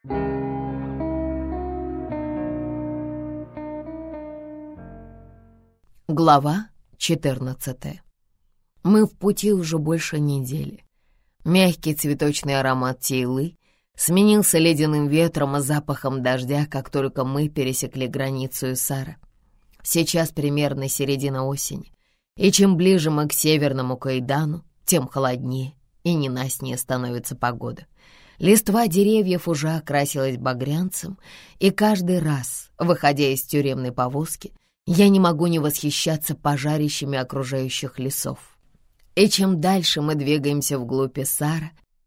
Глава 14. Мы в пути уже больше недели. Мягкий цветочный аромат тейлы сменился ледяным ветром и запахом дождя, как только мы пересекли границу Исара. Сейчас примерно середина осени, и чем ближе мы к северному Кайдану, тем холоднее и ненастнее становится погода. Листва деревьев уже окрасилась багрянцем, и каждый раз, выходя из тюремной повозки, я не могу не восхищаться пожарищами окружающих лесов. И чем дальше мы двигаемся вглубь Исара,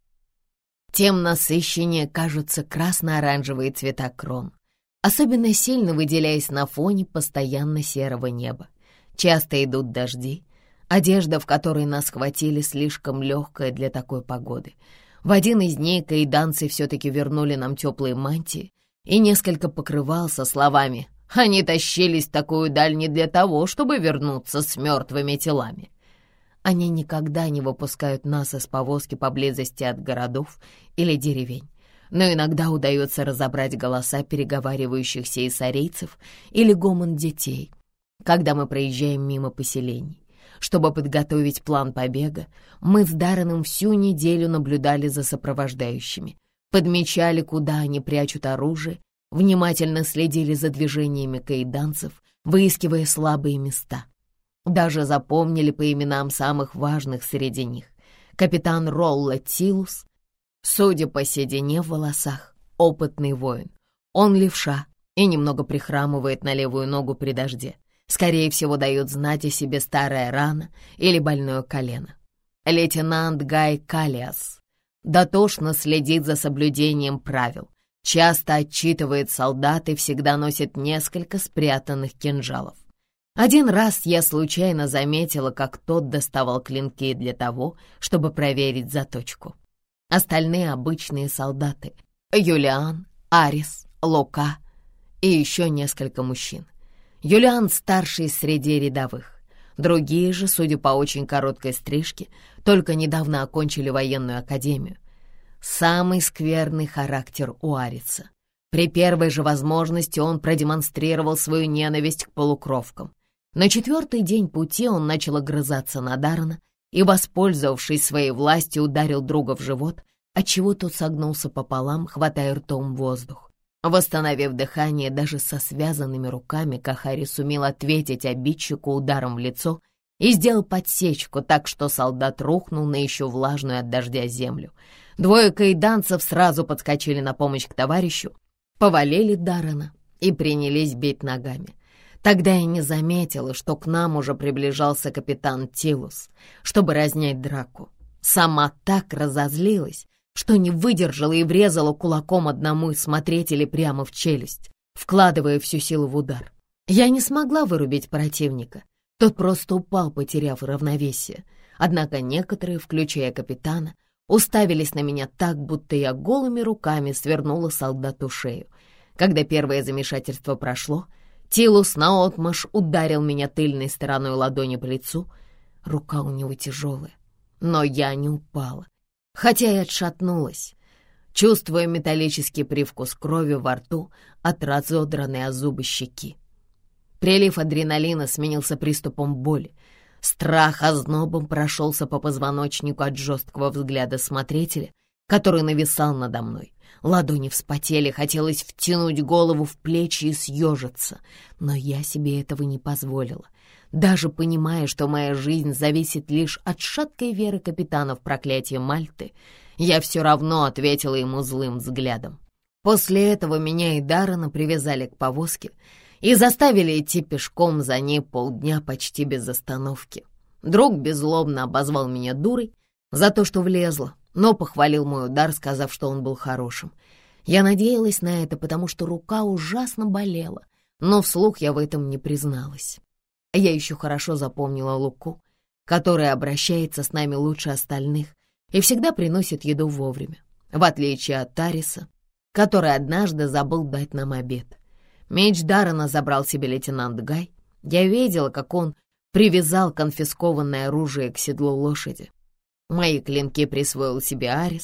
тем насыщеннее кажутся красно-оранжевые цвета крон, особенно сильно выделяясь на фоне постоянно серого неба. Часто идут дожди, одежда, в которой нас схватили, слишком легкая для такой погоды. В один из дней кайданцы все-таки вернули нам теплые мантии и несколько покрывал со словами: «Они тащились такую даль не для того, чтобы вернуться с мертвыми телами». Они никогда не выпускают нас из повозки поблизости от городов или деревень, но иногда удается разобрать голоса переговаривающихся исарийцев или гомон детей, когда мы проезжаем мимо поселений. Чтобы подготовить план побега, мы с Дарреном всю неделю наблюдали за сопровождающими, подмечали, куда они прячут оружие, внимательно следили за движениями кайданцев, выискивая слабые места. Даже запомнили по именам самых важных среди них. Капитан Ролла Тилус, судя по седине в волосах, опытный воин. Он левша и немного прихрамывает на левую ногу при дожде. Скорее всего, дает знать о себе старая рана или больное колено. Лейтенант Гай Калиас дотошно следит за соблюдением правил, часто отчитывает солдат и всегда носит несколько спрятанных кинжалов. Один раз я случайно заметила, как тот доставал клинки для того, чтобы проверить заточку. Остальные обычные солдаты — Юлиан, Арис, Лука и еще несколько мужчин. Юлиан старший среди рядовых. Другие же, судя по очень короткой стрижке, только недавно окончили военную академию. Самый скверный характер у Ариса. При первой же возможности он продемонстрировал свою ненависть к полукровкам. На 4-й день пути он начал огрызаться на Даррена и, воспользовавшись своей властью, ударил друга в живот, отчего тот согнулся пополам, хватая ртом воздух. Восстановив дыхание даже со связанными руками, Кахари сумел ответить обидчику ударом в лицо и сделал подсечку так, что солдат рухнул на еще влажную от дождя землю. Двое кайданцев сразу подскочили на помощь к товарищу, повалили Даррена и принялись бить ногами. Тогда я не заметила, что к нам уже приближался капитан Тилус, чтобы разнять драку. Сама так разозлилась, что не выдержала и врезала кулаком одному из смотрителей прямо в челюсть, вкладывая всю силу в удар. Я не смогла вырубить противника, тот просто упал, потеряв равновесие. Однако некоторые, включая капитана, уставились на меня так, будто я голыми руками свернула солдату шею. Когда первое замешательство прошло, Тилус наотмашь ударил меня тыльной стороной ладони по лицу. Рука у него тяжелая, но я не упала, хотя и отшатнулась, чувствуя металлический привкус крови во рту от разодранной о зубы щеки. Прилив адреналина сменился приступом боли. Страх ознобом прошелся по позвоночнику от жесткого взгляда смотрителя, который нависал надо мной. Ладони вспотели, хотелось втянуть голову в плечи и съежиться, но я себе этого не позволила. Даже понимая, что моя жизнь зависит лишь от шаткой веры капитана в проклятие Мальты, я все равно ответила ему злым взглядом. После этого меня и Даррена привязали к повозке и заставили идти пешком за ней полдня почти без остановки. Друг беззлобно обозвал меня дурой за то, что влезла, но похвалил мой удар, сказав, что он был хорошим. Я надеялась на это, потому что рука ужасно болела, но вслух я в этом не призналась. Я еще хорошо запомнила Луку, который обращается с нами лучше остальных и всегда приносит еду вовремя, в отличие от Тариса, который однажды забыл дать нам обед. Меч Даррена забрал себе лейтенант Гай. Я видела, как он привязал конфискованное оружие к седлу лошади. Мои клинки присвоил себе Арис,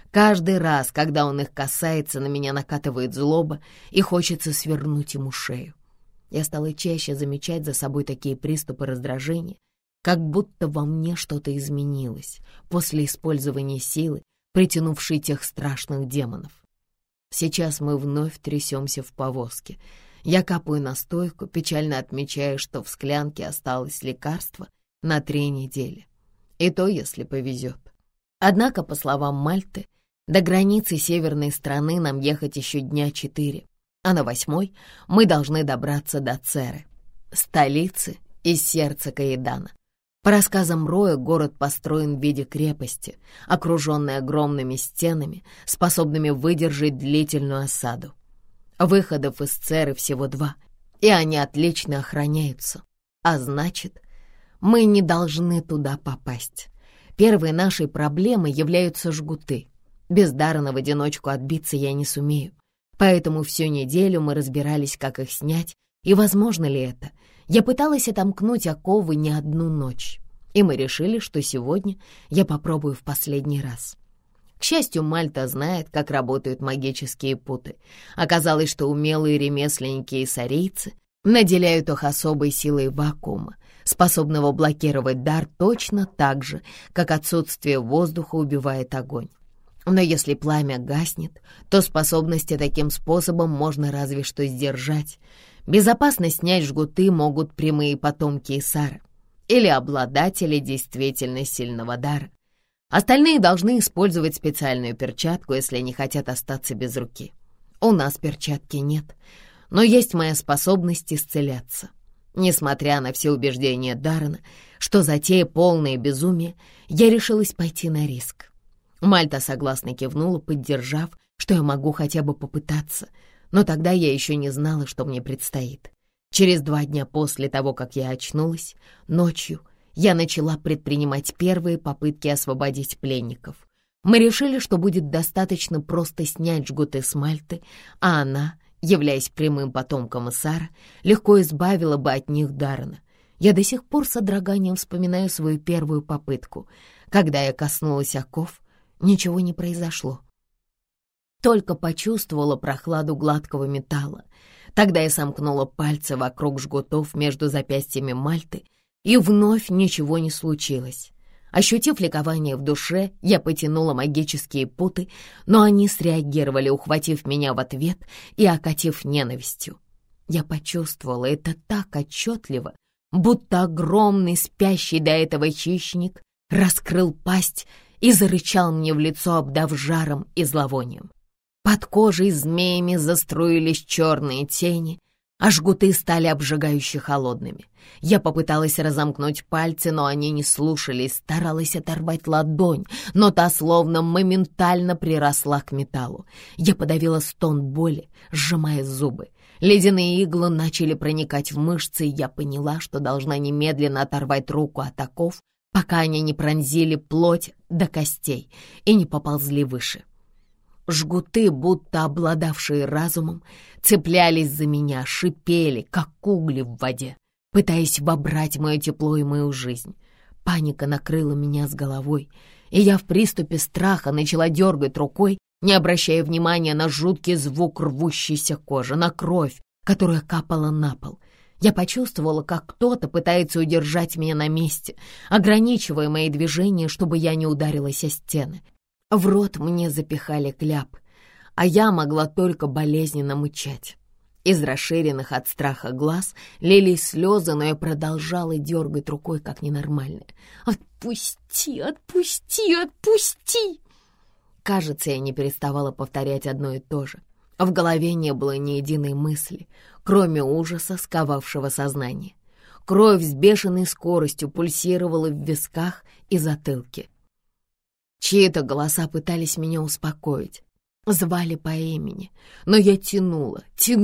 Каждый раз, когда он их касается, на меня накатывает злоба и хочется свернуть ему шею. Я стала чаще замечать за собой такие приступы раздражения, как будто во мне что-то изменилось после использования силы, притянувшей тех страшных демонов. Сейчас мы вновь трясемся в повозке. Я капаю настойку, печально отмечая, что в склянке осталось лекарство на 3 недели. И то, если повезет. Однако, по словам Мальты, до границы северной страны нам ехать еще дня 4, а на 8-й мы должны добраться до Церы, столицы и сердца Каэдана. По рассказам Роя, город построен в виде крепости, окруженной огромными стенами, способными выдержать длительную осаду. Выходов из Церы всего 2, и они отлично охраняются, а значит, мы не должны туда попасть. Первой нашей проблемой являются жгуты. Без Даррена в одиночку отбиться я не сумею, поэтому всю неделю мы разбирались, как их снять, и возможно ли это. Я пыталась отомкнуть оковы не одну ночь, и мы решили, что сегодня я попробую в последний раз. К счастью, Мальта знает, как работают магические путы. Оказалось, что умелые ремесленники и сарийцы наделяют их особой силой вакуума, способного блокировать дар точно так же, как отсутствие воздуха убивает огонь. Но если пламя гаснет, то способности таким способом можно разве что сдержать. Безопасно снять жгуты могут прямые потомки Исара или обладатели действительно сильного дара. Остальные должны использовать специальную перчатку, если не хотят остаться без руки. У нас перчатки нет, но есть моя способность исцеляться. Несмотря на все убеждения Даррена, что затея полное безумие, я решилась пойти на риск. Мальта согласно кивнула, поддержав, что я могу хотя бы попытаться, но тогда я еще не знала, что мне предстоит. Через 2 дня после того, как я очнулась, ночью я начала предпринимать первые попытки освободить пленников. Мы решили, что будет достаточно просто снять жгуты с Мальты, а она, являясь прямым потомком Исара, легко избавила бы от них Даррена. Я до сих пор с содроганием вспоминаю свою первую попытку. Когда я коснулась оков, ничего не произошло. Только почувствовала прохладу гладкого металла. Тогда я сомкнула пальцы вокруг жгутов между запястьями Мальты, и вновь ничего не случилось. Ощутив ликование в душе, я потянула магические путы, но они среагировали, ухватив меня в ответ и окатив ненавистью. Я почувствовала это так отчетливо, будто огромный спящий до этого хищник раскрыл пасть и зарычал мне в лицо, обдав жаром и зловонием. Под кожей змеями заструились черные тени, а жгуты стали обжигающе холодными. Я попыталась разомкнуть пальцы, но они не слушались, старалась оторвать ладонь, но та словно моментально приросла к металлу. Я подавила стон боли, сжимая зубы. Ледяные иглы начали проникать в мышцы, и я поняла, что должна немедленно оторвать руку от оков, пока они не пронзили плоть до костей и не поползли выше. Жгуты, будто обладавшие разумом, цеплялись за меня, шипели, как угли в воде, пытаясь вобрать мое тепло и мою жизнь. Паника накрыла меня с головой, и я в приступе страха начала дергать рукой, не обращая внимания на жуткий звук рвущейся кожи, на кровь, которая капала на пол. Я почувствовала, как кто-то пытается удержать меня на месте, ограничивая мои движения, чтобы я не ударилась о стены. В рот мне запихали кляп, а я могла только болезненно мычать. Из расширенных от страха глаз лились слезы, но я продолжала дергать рукой, как ненормальная. «Отпусти, отпусти, отпусти!» Кажется, я не переставала повторять одно и то же. В голове не было ни единой мысли, кроме ужаса, сковавшего сознание. Кровь с бешеной скоростью пульсировала в висках и затылке. Чьи-то голоса пытались меня успокоить, звали по имени, но я тянула,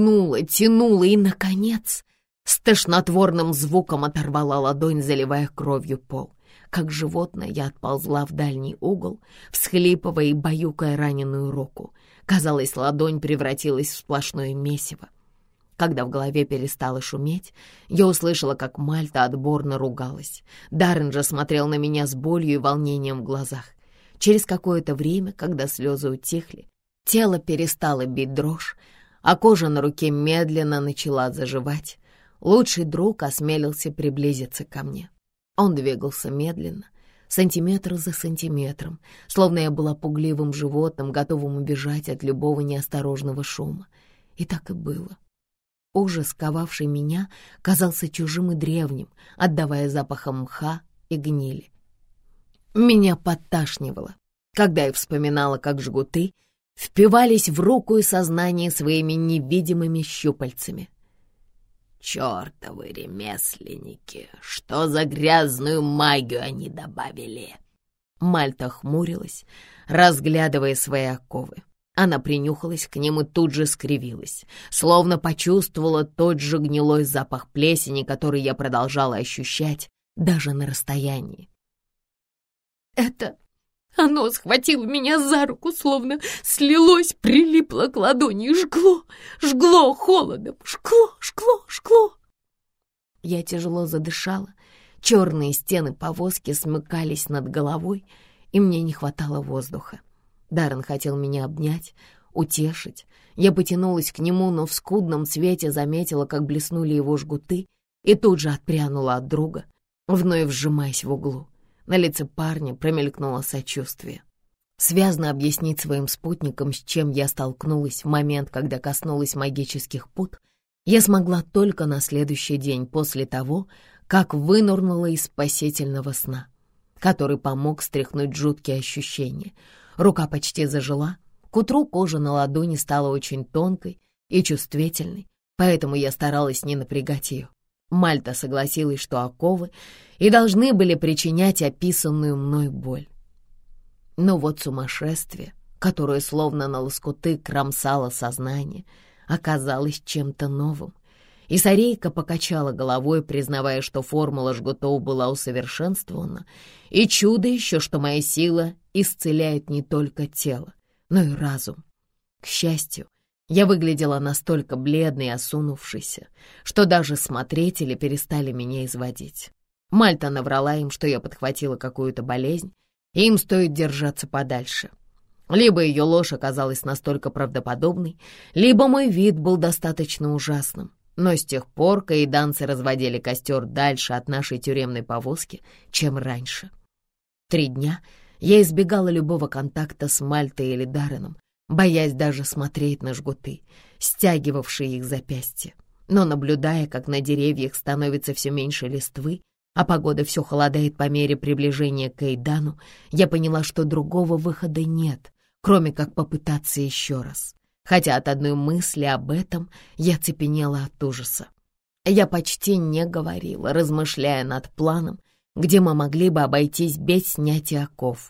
и, наконец, с тошнотворным звуком оторвала ладонь, заливая кровью пол. Как животное я отползла в дальний угол, всхлипывая и баюкая раненую руку. Казалось, ладонь превратилась в сплошное месиво. Когда в голове перестало шуметь, я услышала, как Мальта отборно ругалась. Даррен же смотрел на меня с болью и волнением в глазах. Через какое-то время, когда слезы утихли, тело перестало бить дрожь, а кожа на руке медленно начала заживать, лучший друг осмелился приблизиться ко мне. Он двигался медленно, сантиметр за сантиметром, словно я была пугливым животным, готовым убежать от любого неосторожного шума. И так и было. Ужас, сковавший меня, казался чужим и древним, отдавая запахом мха и гнили. Меня подташнивало, когда я вспоминала, как жгуты впивались в руку и сознание своими невидимыми щупальцами. «Чёртовы ремесленники! Что за грязную магию они добавили?» Мальта хмурилась, разглядывая свои оковы. Она принюхалась к ним и тут же скривилась, словно почувствовала тот же гнилой запах плесени, который я продолжала ощущать даже на расстоянии. «Это оно схватило меня за руку, словно слилось, прилипло к ладони и жгло холодом, жгло». Я тяжело задышала, черные стены повозки смыкались над головой, и мне не хватало воздуха. Даррен хотел меня обнять, утешить. Я потянулась к нему, но в скудном свете заметила, как блеснули его жгуты, и тут же отпрянула от друга, вновь сжимаясь в углу. На лице парня промелькнуло сочувствие. Связно объяснить своим спутникам, с чем я столкнулась в момент, когда коснулась магических пут, я смогла только на следующий день после того, как вынырнула из спасительного сна, который помог стряхнуть жуткие ощущения. Рука почти зажила, к утру кожа на ладони стала очень тонкой и чувствительной, поэтому я старалась не напрягать ее. Мальта согласилась, что оковы и должны были причинять описанную мной боль. Но вот сумасшествие, которое словно на лоскуты кромсало сознание, оказалось чем-то новым. И Сарейка покачала головой, признавая, что формула жгутов была усовершенствована, и чудо еще, что моя сила исцеляет не только тело, но и разум. К счастью, я выглядела настолько бледной и осунувшейся, что даже смотрители перестали меня изводить. Мальта наврала им, что я подхватила какую-то болезнь, и им стоит держаться подальше. Либо ее ложь оказалась настолько правдоподобной, либо мой вид был достаточно ужасным. Но с тех пор каиданцы разводили костер дальше от нашей тюремной повозки, чем раньше. 3 дня я избегала любого контакта с Мальтой или Дарреном, боясь даже смотреть на жгуты, стягивавшие их запястья. Но наблюдая, как на деревьях становится все меньше листвы, а погода все холодает по мере приближения к Каидану, я поняла, что другого выхода нет, кроме как попытаться еще раз. Хотя от одной мысли об этом я цепенела от ужаса. Я почти не говорила, размышляя над планом, где мы могли бы обойтись без снятия оков.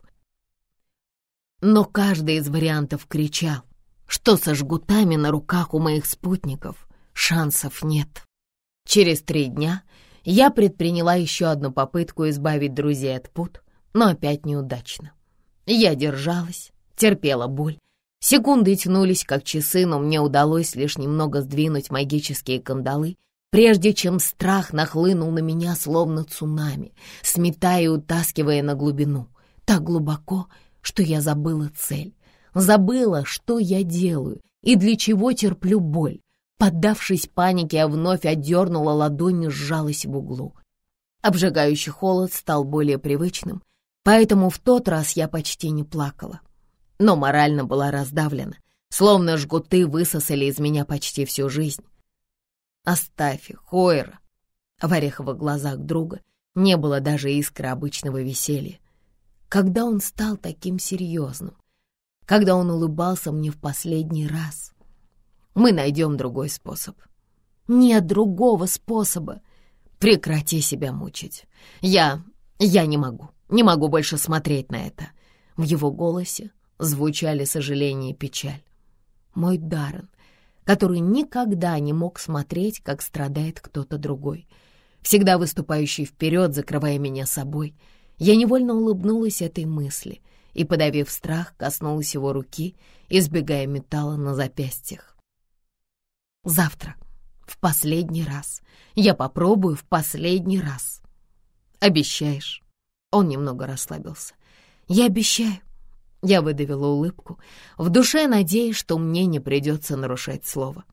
Но каждый из вариантов кричал, что со жгутами на руках у моих спутников шансов нет. Через 3 дня я предприняла еще одну попытку избавить друзей от пут, но опять неудачно. Я держалась, терпела боль. Секунды тянулись, как часы, но мне удалось лишь немного сдвинуть магические кандалы, прежде чем страх нахлынул на меня, словно цунами, сметая и утаскивая на глубину. Так глубоко, что я забыла цель, забыла, что я делаю и для чего терплю боль. Поддавшись панике, я вновь отдернула ладонь и сжалась в углу. Обжигающий холод стал более привычным, поэтому в тот раз я почти не плакала. Но морально была раздавлена, словно жгуты высосали из меня почти всю жизнь. «Оставь их, Хойра!» В ореховых глазах друга не было даже искры обычного веселья. Когда он стал таким серьезным? Когда он улыбался мне в последний раз? Мы найдем другой способ. Нет другого способа. Прекрати себя мучить. Я не могу больше смотреть на это. В его голосе звучали сожаление и печаль. Мой Даррен, который никогда не мог смотреть, как страдает кто-то другой, всегда выступающий вперед, закрывая меня собой. Я невольно улыбнулась этой мысли и, подавив страх, коснулась его руки, избегая металла на запястьях. Завтра, в последний раз, я попробую в последний раз. Обещаешь? Он немного расслабился. Я обещаю. Я выдавила улыбку, в душе надеясь, что мне не придется нарушать слово.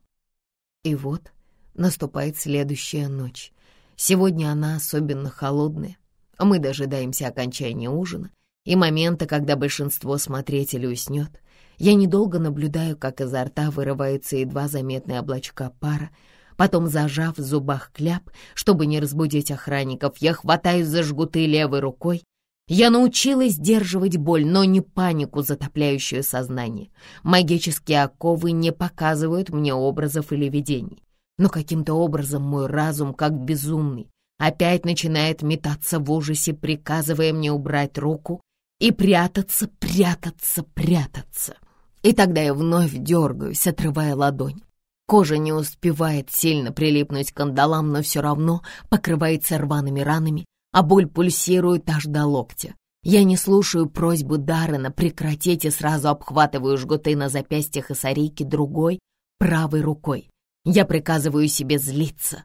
И вот наступает следующая ночь. Сегодня она особенно холодная. Мы дожидаемся окончания ужина и момента, когда большинство смотрителей уснет. Я недолго наблюдаю, как изо рта вырываются едва заметные облачка пара. Потом, зажав в зубах кляп, чтобы не разбудить охранников, я хватаюсь за жгуты левой рукой. Я научилась сдерживать боль, но не панику, затопляющую сознание. Магические оковы не показывают мне образов или видений. Но каким-то образом мой разум, как безумный, опять начинает метаться в ужасе, приказывая мне убрать руку и прятаться, прятаться, прятаться. И тогда я вновь дергаюсь, отрывая ладонь. Кожа не успевает сильно прилипнуть к кандалам, но все равно покрывается рваными ранами, а боль пульсирует аж до локтя. Я не слушаю просьбы Даррена прекратить и сразу обхватываю жгуты на запястьях и сарийке другой, правой рукой. Я приказываю себе злиться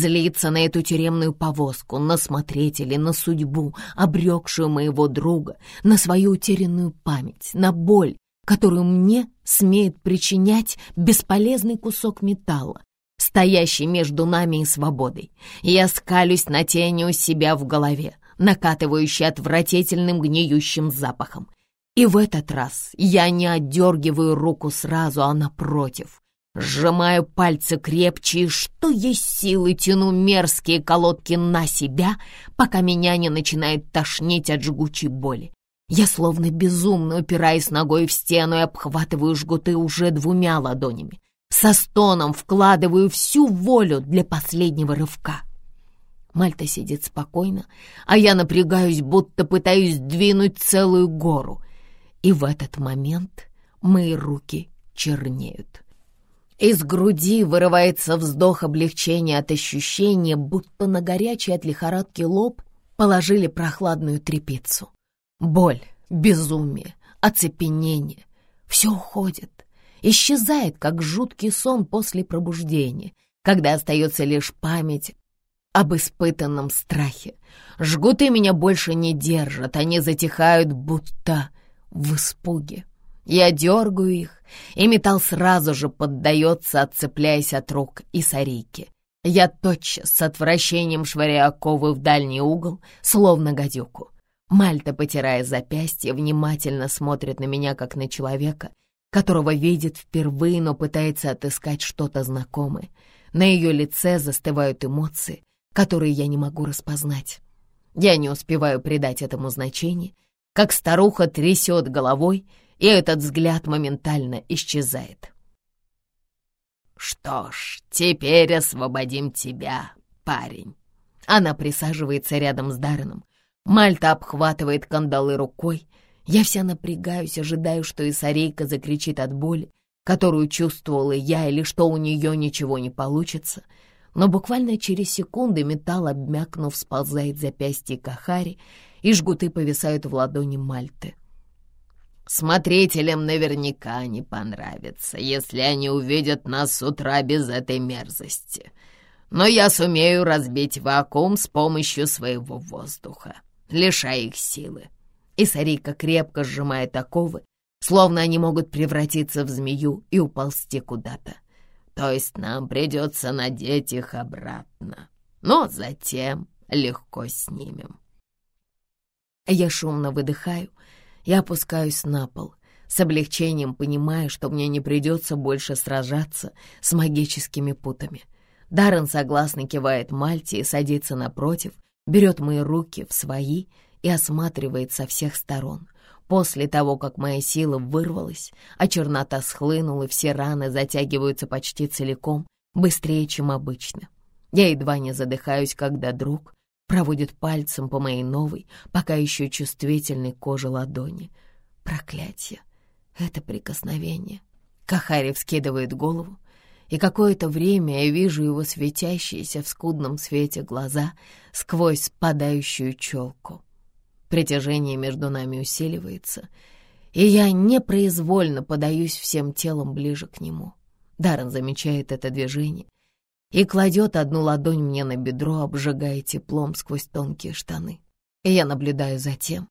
на эту тюремную повозку, на смотрителей, на судьбу, обрекшую моего друга, на свою утерянную память, на боль, которую мне смеет причинять бесполезный кусок металла, стоящий между нами и свободой. Я скалюсь на тени у себя в голове, накатывающей отвратительным гниющим запахом. И в этот раз я не отдергиваю руку сразу, а напротив, сжимаю пальцы крепче и, что есть силы, тяну мерзкие колодки на себя, пока меня не начинает тошнить от жгучей боли. Я словно безумно упираюсь ногой в стену и обхватываю жгуты уже двумя ладонями. Со стоном вкладываю всю волю для последнего рывка. Мальта сидит спокойно, а я напрягаюсь, будто пытаюсь двинуть целую гору. И в этот момент мои руки чернеют. Из груди вырывается вздох облегчения от ощущения, будто на горячий от лихорадки лоб положили прохладную тряпицу. Боль, безумие, оцепенение — все уходит, исчезает, как жуткий сон после пробуждения, когда остается лишь память об испытанном страхе. Жгуты меня больше не держат, они затихают, будто в испуге. Я дергаю их, и металл сразу же поддается, отцепляясь от рук и сарийки. Я тотчас с отвращением швыряю оковы в дальний угол, словно гадюку. Мальта, потирая запястье, внимательно смотрит на меня, как на человека, которого видит впервые, но пытается отыскать что-то знакомое. На ее лице застывают эмоции, которые я не могу распознать. Я не успеваю придать этому значение, как старуха трясет головой, и этот взгляд моментально исчезает. «Что ж, теперь освободим тебя, парень». Она присаживается рядом с Дарреном. Мальта обхватывает кандалы рукой. Я вся напрягаюсь, ожидаю, что и сарийка закричит от боли, которую чувствовала я, или что у нее ничего не получится. Но буквально через секунды металл, обмякнув, сползает с запястья Кахари, и жгуты повисают в ладони Мальты. «Смотрителям наверняка не понравится, если они увидят нас с утра без этой мерзости. Но я сумею разбить вакуум с помощью своего воздуха, лишая их силы». И сарийка крепко сжимает оковы, словно они могут превратиться в змею и уползти куда-то. То есть нам придется надеть их обратно, но затем легко снимем. Я шумно выдыхаю и опускаюсь на пол, с облегчением понимая, что мне не придется больше сражаться с магическими путами. Даррен согласно кивает Мальте и садится напротив, берет мои руки в свои и осматривает со всех сторон. После того, как моя сила вырвалась, а чернота схлынула, и все раны затягиваются почти целиком, быстрее, чем обычно. Я едва не задыхаюсь, когда друг проводит пальцем по моей новой, пока еще чувствительной коже ладони. Проклятье! Это прикосновение. Кахари вскидывает голову, и какое-то время я вижу его светящиеся в скудном свете глаза сквозь спадающую челку. Притяжение между нами усиливается, и я непроизвольно подаюсь всем телом ближе к нему. Даррен замечает это движение и кладет одну ладонь мне на бедро, обжигая теплом сквозь тонкие штаны. И я наблюдаю за тем,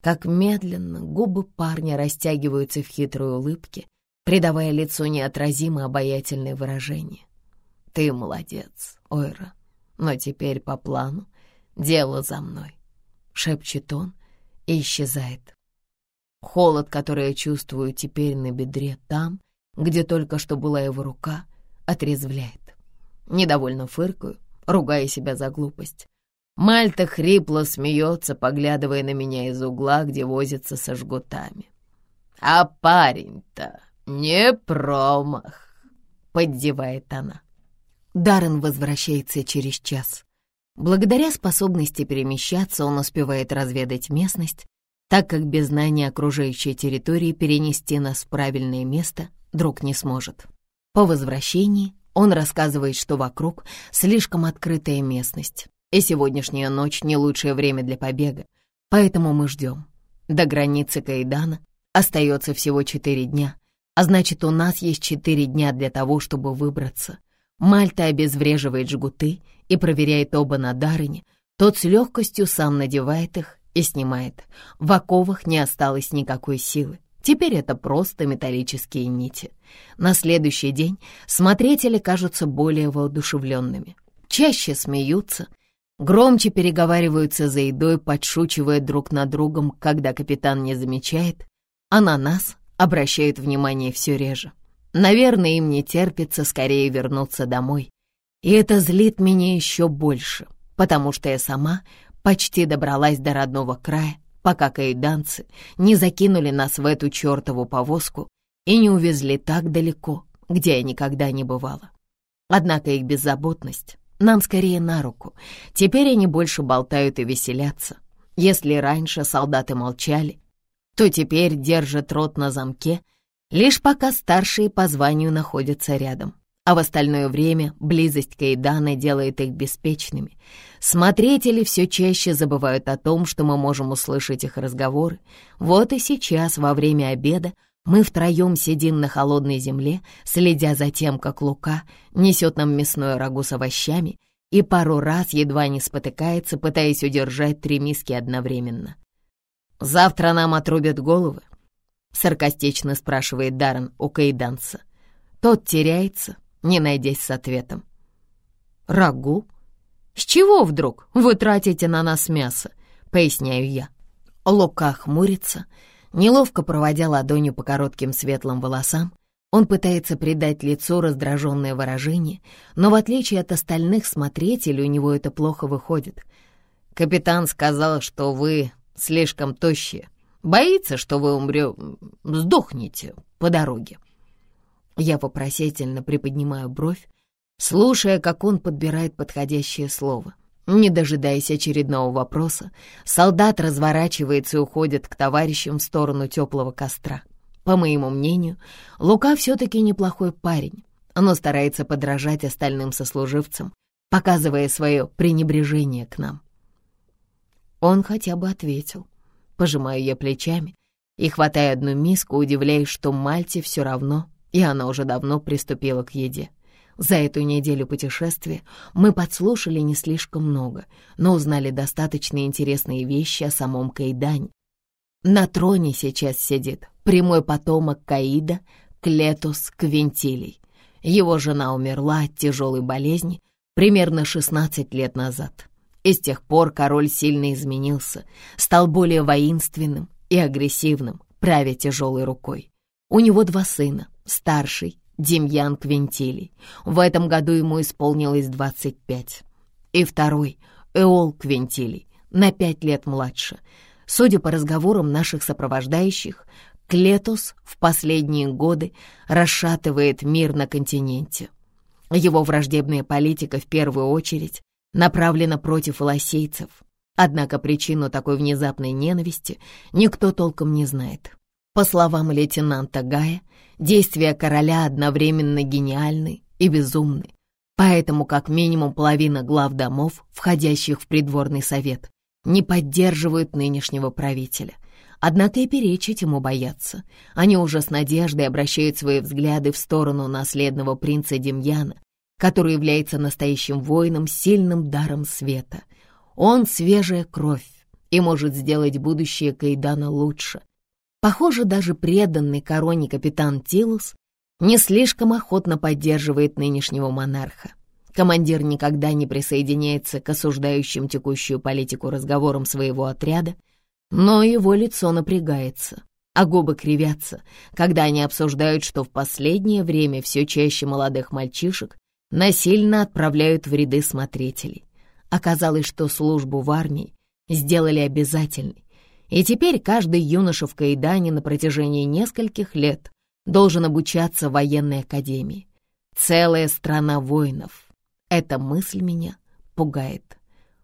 как медленно губы парня растягиваются в хитрой улыбке, придавая лицу неотразимо обаятельное выражение. «Ты молодец, Ойра, но теперь по плану дело за мной», — шепчет он и исчезает. Холод, который я чувствую теперь на бедре там, где только что была его рука, отрезвляет. Недовольно фыркаю, ругая себя за глупость. Мальта хрипло смеется, поглядывая на меня из угла, где возится со жгутами. «А парень-то не промах», — поддевает она. Даррен возвращается через час. Благодаря способности перемещаться он успевает разведать местность, так как без знания окружающей территории перенести нас в правильное место друг не сможет. По возвращении он рассказывает, что вокруг слишком открытая местность, и сегодняшняя ночь не лучшее время для побега, поэтому мы ждем. До границы Каэдана остается всего 4 дня, а значит, у нас есть 4 дня для того, чтобы выбраться. Мальта обезвреживает жгуты и проверяет оба на Даррене. Тот с легкостью сам надевает их и снимает. В оковах не осталось никакой силы. Теперь это просто металлические нити. На следующий день смотрители кажутся более воодушевленными. Чаще смеются, громче переговариваются за едой, подшучивая друг над другом, когда капитан не замечает, а на нас обращают внимание все реже. Наверное, им не терпится скорее вернуться домой. И это злит меня еще больше, потому что я сама почти добралась до родного края, пока каэданцы не закинули нас в эту чертову повозку и не увезли так далеко, где я никогда не бывала. Однако их беззаботность нам скорее на руку. Теперь они больше болтают и веселятся. Если раньше солдаты молчали, то теперь держат рот на замке, лишь пока старшие по званию находятся рядом, а в остальное время близость Каэдана делает их беспечными. Смотрители все чаще забывают о том, что мы можем услышать их разговоры. Вот и сейчас, во время обеда, мы втроем сидим на холодной земле, следя за тем, как Лука несет нам мясное рагу с овощами и пару раз едва не спотыкается, пытаясь удержать 3 миски одновременно. «Завтра нам отрубят головы?» — саркастично спрашивает Даррен у каэданца. Тот теряется, не найдясь с ответом. «Рагу? С чего вдруг вы тратите на нас мясо?» — поясняю я. Лука хмурится, неловко проводя ладонью по коротким светлым волосам. Он пытается придать лицу раздраженное выражение, но в отличие от остальных смотрителей у него это плохо выходит. «Капитан сказал, что вы слишком тощие. Боится, что вы сдохнете по дороге». Я вопросительно приподнимаю бровь, слушая, как он подбирает подходящее слово. Не дожидаясь очередного вопроса, солдат разворачивается и уходит к товарищам в сторону теплого костра. По моему мнению, Лука все-таки неплохой парень, но старается подражать остальным сослуживцам, показывая свое пренебрежение к нам. Он хотя бы ответил. Пожимаю я плечами и, хватая одну миску, удивляюсь, что Мальте все равно, и она уже давно приступила к еде. За эту неделю путешествия мы подслушали не слишком много, но узнали достаточно интересные вещи о самом Каэдане. На троне сейчас сидит прямой потомок Каида Клетус Квинтилий. Его жена умерла от тяжелой болезни примерно 16 лет назад. И с тех пор король сильно изменился, стал более воинственным и агрессивным, правя тяжелой рукой. У него 2 сына, старший Демьян Квинтилий. В этом году ему исполнилось 25. И второй, Эол Квинтилий, на 5 лет младше. Судя по разговорам наших сопровождающих, Клетус в последние годы расшатывает мир на континенте. Его враждебная политика в первую очередь направлена против лосейцев. Однако причину такой внезапной ненависти никто толком не знает. По словам лейтенанта Гая, действия короля одновременно гениальны и безумны, поэтому как минимум половина глав домов, входящих в придворный совет, не поддерживают нынешнего правителя. Однако и перечить ему боятся. Они уже с надеждой обращают свои взгляды в сторону наследного принца Демьяна, который является настоящим воином с сильным даром света. Он свежая кровь и может сделать будущее Каидана лучше. Похоже, даже преданный короне капитан Тилус не слишком охотно поддерживает нынешнего монарха. Командир никогда не присоединяется к осуждающим текущую политику разговорам своего отряда, но его лицо напрягается, а губы кривятся, когда они обсуждают, что в последнее время все чаще молодых мальчишек насильно отправляют в ряды смотрителей. Оказалось, что службу в армии сделали обязательной, и теперь каждый юноша в Каидане на протяжении нескольких лет должен обучаться в военной академии. Целая страна воинов. Эта мысль меня пугает.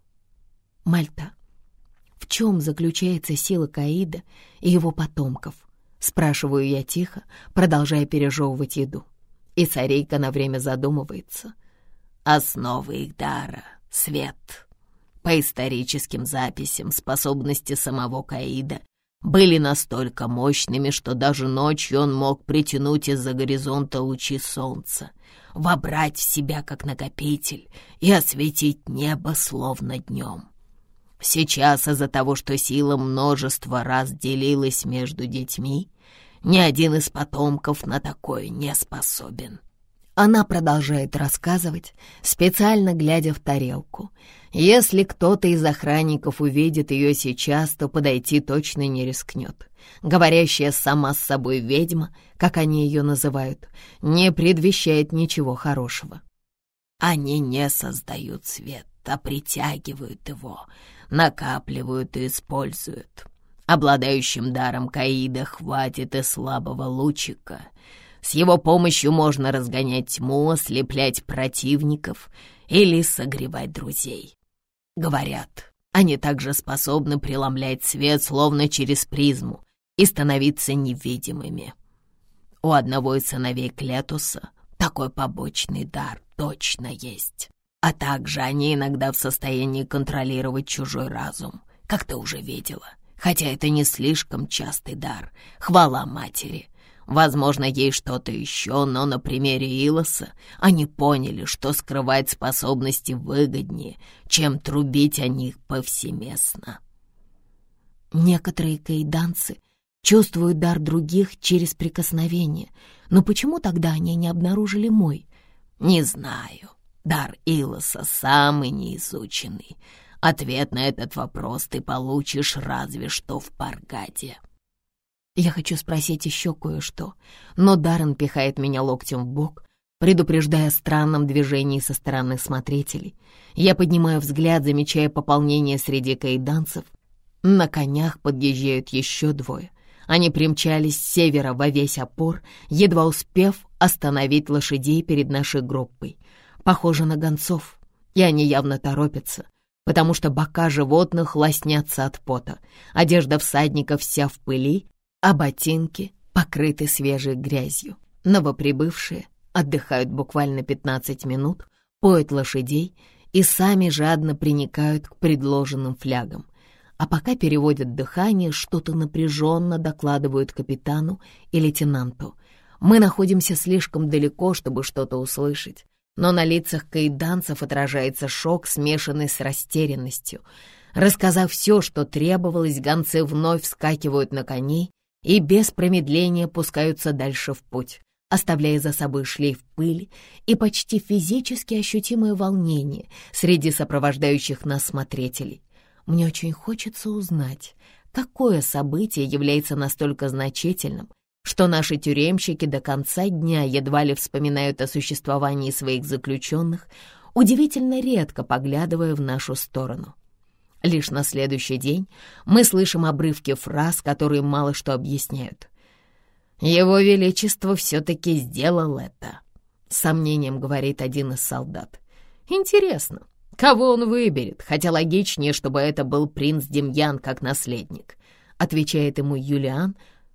Мальта, в чем заключается сила Каида и его потомков? Спрашиваю я тихо, продолжая пережевывать еду. И царейка на время задумывается. Основа их дара — свет. По историческим записям способности самого Каида были настолько мощными, что даже ночью он мог притянуть из-за горизонта лучи солнца, вобрать в себя как накопитель и осветить небо словно днем. Сейчас из-за того, что сила множество раз делилась между детьми, ни один из потомков на такое не способен. Она продолжает рассказывать, специально глядя в тарелку. Если кто-то из охранников увидит ее сейчас, то подойти точно не рискнет. Говорящая сама с собой ведьма, как они ее называют, не предвещает ничего хорошего. Они не создают свет, а притягивают его, накапливают и используют. Обладающим даром Каида хватит и слабого лучика. С его помощью можно разгонять тьму, ослеплять противников или согревать друзей. Говорят, они также способны преломлять свет, словно через призму, и становиться невидимыми. У одного из сыновей Клетуса такой побочный дар точно есть. А также они иногда в состоянии контролировать чужой разум, как ты уже видела. Хотя это не слишком частый дар, хвала матери. Возможно, ей что-то еще, но на примере Илоса они поняли, что скрывать способности выгоднее, чем трубить о них повсеместно. Некоторые каиданцы чувствуют дар других через прикосновение, но почему тогда они не обнаружили мой? Не знаю. Дар Илоса самый неизученный. Ответ на этот вопрос ты получишь разве что в Паргаде. Я хочу спросить еще кое-что, но Даррен пихает меня локтем в бок, предупреждая о странном движении со стороны смотрителей. Я поднимаю взгляд, замечая пополнение среди каиданцев. На конях подъезжают еще двое. Они примчались с севера во весь опор, едва успев остановить лошадей перед нашей группой. Похоже на гонцов, и они явно торопятся, потому что бока животных лоснятся от пота, одежда всадников вся в пыли, а ботинки покрыты свежей грязью. Новоприбывшие отдыхают буквально 15 минут, поют лошадей и сами жадно приникают к предложенным флягам. А пока переводят дыхание, что-то напряженно докладывают капитану и лейтенанту. Мы находимся слишком далеко, чтобы что-то услышать, но на лицах каиданцев отражается шок, смешанный с растерянностью. Рассказав все, что требовалось, гонцы вновь вскакивают на коней и без промедления пускаются дальше в путь, оставляя за собой шлейф пыли и почти физически ощутимое волнение среди сопровождающих нас смотрителей. Мне очень хочется узнать, какое событие является настолько значительным, что наши тюремщики до конца дня едва ли вспоминают о существовании своих заключенных, удивительно редко поглядывая в нашу сторону. Лишь на следующий день мы слышим обрывки фраз, которые мало что объясняют. «Его Величество все-таки сделал это», — с сомнением говорит один из солдат. «Интересно, кого он выберет, хотя логичнее, чтобы это был принц Демьян как наследник», — отвечает ему Юлиан,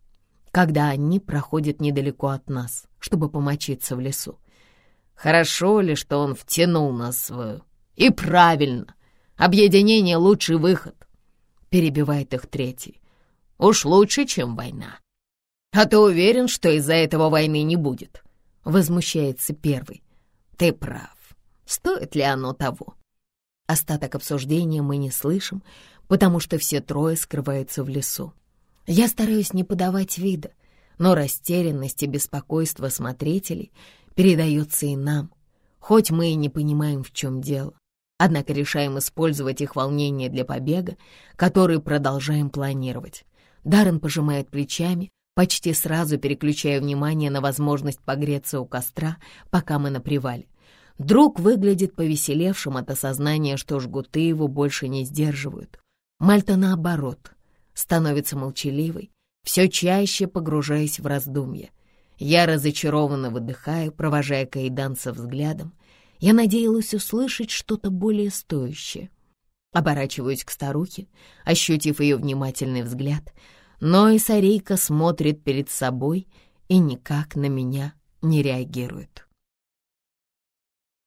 когда они проходят недалеко от нас, чтобы помочиться в лесу. «Хорошо ли, что он втянул нас в... И правильно! Объединение — лучший выход», — перебивает их третий. «Уж лучше, чем война». «А ты уверен, что из-за этого войны не будет?» — возмущается первый. «Ты прав. Стоит ли оно того?» Остаток обсуждения мы не слышим, потому что все трое скрываются в лесу. Я стараюсь не подавать вида, но растерянность и беспокойство смотрителей передается и нам, хоть мы и не понимаем, в чем дело. Однако решаем использовать их волнение для побега, который продолжаем планировать. Даррен пожимает плечами, почти сразу переключая внимание на возможность погреться у костра, пока мы на привале. Друг выглядит повеселевшим от осознания, что жгуты его больше не сдерживают. Мальта, наоборот, становится молчаливой, все чаще погружаясь в раздумья. Я разочарованно выдыхаю, провожая каиданца взглядом. Я надеялась услышать что-то более стоящее. Оборачиваюсь к старухе, ощутив ее внимательный взгляд, но и Сарийка смотрит перед собой и никак на меня не реагирует.